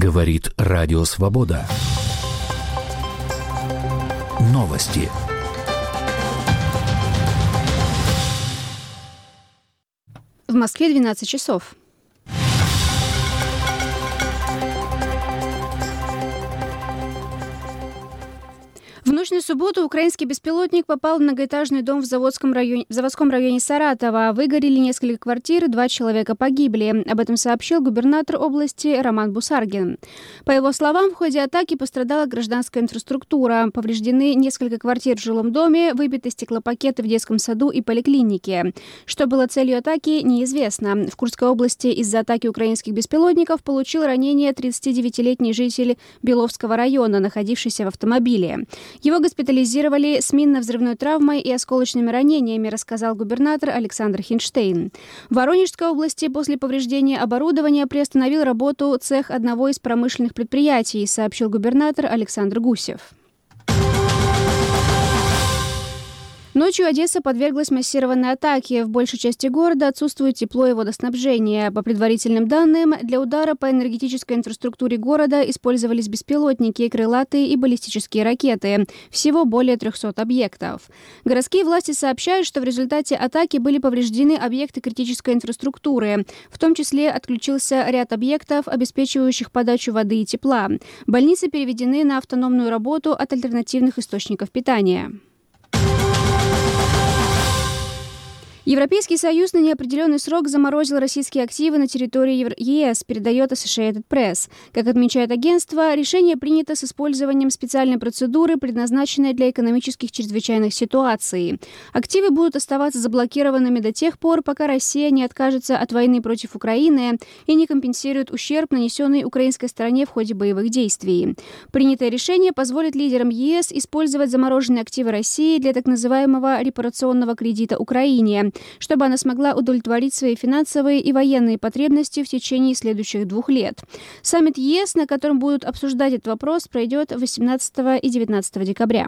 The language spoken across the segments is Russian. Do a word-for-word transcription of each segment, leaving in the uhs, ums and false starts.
Говорит Радио Свобода. Новости. В Москве двенадцать часов. В ночь на субботу украинский беспилотник попал в многоэтажный дом в, заводском районе, в заводском районе Саратова. Выгорели несколько квартир, два человека погибли. Об этом сообщил губернатор области Роман Бусаргин. По его словам, в ходе атаки пострадала гражданская инфраструктура. Повреждены несколько квартир в жилом доме, выбиты стеклопакеты в детском саду и поликлинике. Что было целью атаки, неизвестно. В Курской области из-за атаки украинских беспилотников получил ранение тридцатидевятилетний житель Беловского района, находившийся в автомобиле. Его госпитализировали с минно-взрывной травмой и осколочными ранениями, рассказал губернатор Александр Хинштейн. В Воронежской области после повреждения оборудования приостановил работу цех одного из промышленных предприятий, сообщил губернатор Александр Гусев. Ночью Одесса подверглась массированной атаке. В большей части города отсутствует тепло и водоснабжение. По предварительным данным, для удара по энергетической инфраструктуре города использовались беспилотники, крылатые и баллистические ракеты. Всего более трехсот объектов. Городские власти сообщают, что в результате атаки были повреждены объекты критической инфраструктуры. В том числе отключился ряд объектов, обеспечивающих подачу воды и тепла. Больницы переведены на автономную работу от альтернативных источников питания. Европейский Союз на неопределенный срок заморозил российские активы на территории ЕС, передает Associated Press. Как отмечает агентство, решение принято с использованием специальной процедуры, предназначенной для экономических чрезвычайных ситуаций. Активы будут оставаться заблокированными до тех пор, пока Россия не откажется от войны против Украины и не компенсирует ущерб, нанесенный украинской стороне в ходе боевых действий. Принятое решение позволит лидерам ЕС использовать замороженные активы России для так называемого репарационного кредита Украине, чтобы она смогла удовлетворить свои финансовые и военные потребности в течение следующих двух лет. Саммит ЕС, на котором будут обсуждать этот вопрос, пройдет восемнадцатого и девятнадцатого декабря.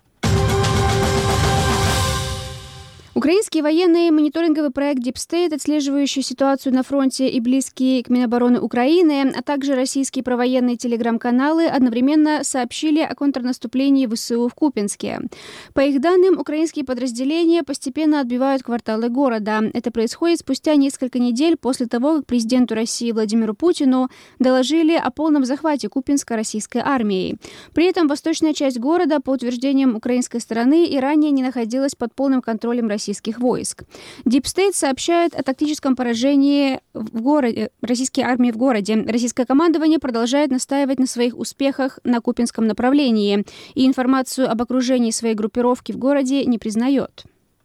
Украинский военный мониторинговый проект Deep State, отслеживающий ситуацию на фронте и близкий к Минобороны Украины, а также российские провоенные телеграм-каналы одновременно сообщили о контрнаступлении ВСУ в Купянске. По их данным, украинские подразделения постепенно отбивают кварталы города. Это происходит спустя несколько недель после того, как президенту России Владимиру Путину доложили о полном захвате Купянска российской армией. При этом восточная часть города, по утверждениям украинской стороны, и ранее не находилась под полным контролем России. Российских войск. Deep State сообщает о тактическом поражении в городе, российской армии в городе. Российское командование продолжает настаивать на своих успехах на Купянском направлении и информацию об окружении своей группировки в городе не признает.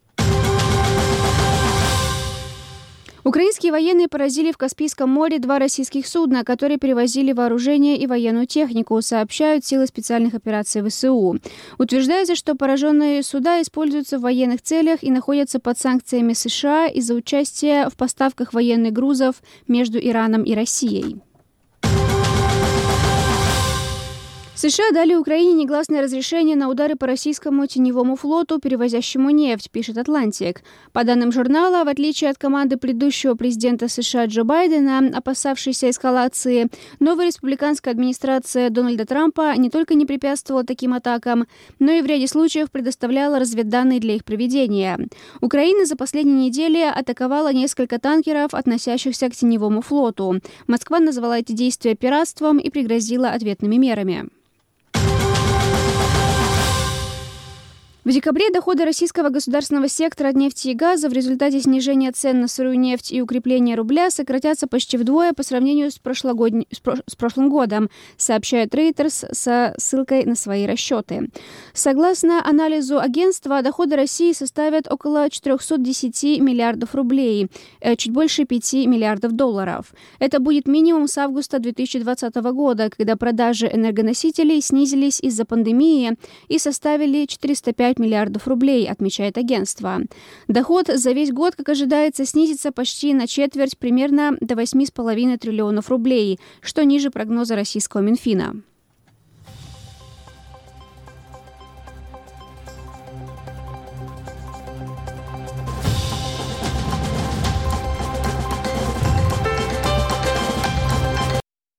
Украинские военные поразили в Каспийском море два российских судна, которые перевозили вооружение и военную технику, сообщают силы специальных операций ВСУ. Утверждается, что пораженные суда используются в военных целях и находятся под санкциями США из-за участия в поставках военных грузов между Ираном и Россией. США дали Украине негласное разрешение на удары по российскому теневому флоту, перевозящему нефть, пишет «Атлантик». По данным журнала, в отличие от команды предыдущего президента США Джо Байдена, опасавшейся эскалации, новая республиканская администрация Дональда Трампа не только не препятствовала таким атакам, но и в ряде случаев предоставляла разведданные для их проведения. Украина за последние недели атаковала несколько танкеров, относящихся к теневому флоту. Москва назвала эти действия пиратством и пригрозила ответными мерами. В декабре доходы российского государственного сектора от нефти и газа в результате снижения цен на сырую нефть и укрепления рубля сократятся почти вдвое по сравнению с, прошлогодним, с, про, с прошлым годом, сообщает Reuters со ссылкой на свои расчеты. Согласно анализу агентства, доходы России составят около четыреста десять миллиардов рублей, чуть больше пяти миллиардов долларов. Это будет минимум с августа две тысячи двадцатого года, когда продажи энергоносителей снизились из-за пандемии и составили четыреста пять миллиардов рублей, отмечает агентство. Доход за весь год, как ожидается, снизится почти на четверть, примерно до восьми с половиной триллионов рублей, что ниже прогноза российского Минфина.